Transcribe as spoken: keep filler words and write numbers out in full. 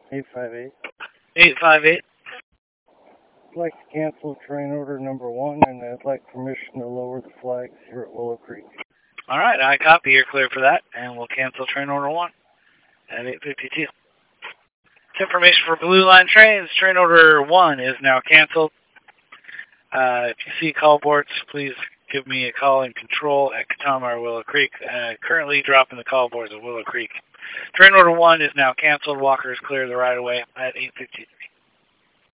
eight five eight. eight five eight. I'd like to cancel train order number one, and I'd like permission to lower the flags here at Willow Creek. All right, I copy. You're clear for that, and we'll cancel train order one at eight fifty-two. Information for Blue Line trains. Train order one is now canceled. Uh, if you see call boards, please give me a call in control at Katama or Willow Creek. Uh, currently dropping the call boards at Willow Creek. Train order one is now canceled. Walker is clear of the right of way at eight fifty-three.